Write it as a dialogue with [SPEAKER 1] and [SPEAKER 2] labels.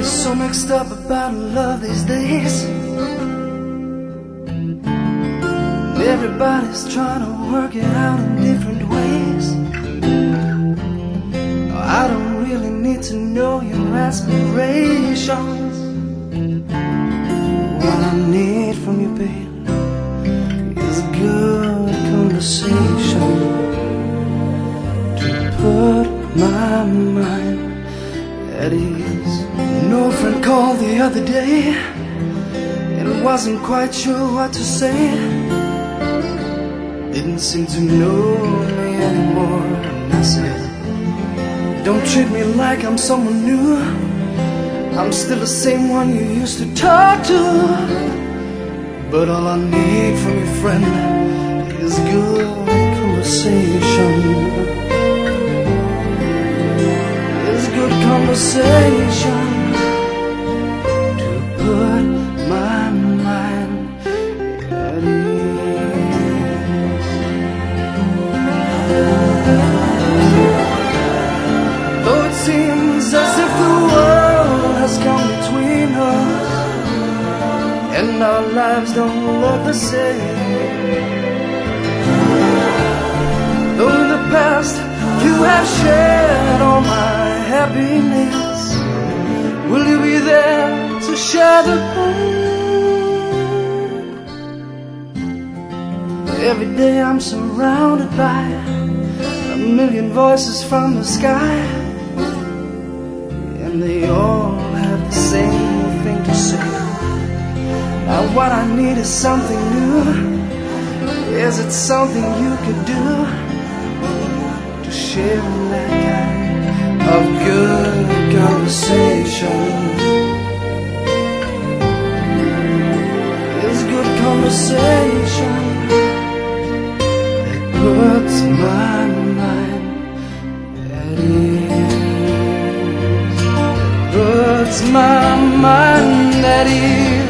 [SPEAKER 1] Everybody's so mixed up about love these days. Everybody's trying to work it out in different ways. I don't really need to know your aspirations. What I need from you, babe, is a good conversation to put my mind at ease. No friend called the other day and wasn't quite sure what to say. Didn't seem to know me anymore. And I said, don't treat me like I'm someone new. I'm still the same one you used to talk to. But all I need from your friend is good conversation. Is good conversation to put my mind at ease. Though it seems as if the world has come between us and our lives don't look the same. Though in the past you have shared all my happiness, will you be there to share the pain? Every day I'm surrounded by a million voices from the sky, and they all have the same thing to say. Now what I need is something new. Is it something you could do to share that kind of good conversation? Is good conversation that puts my mind at ease, puts my mind at ease.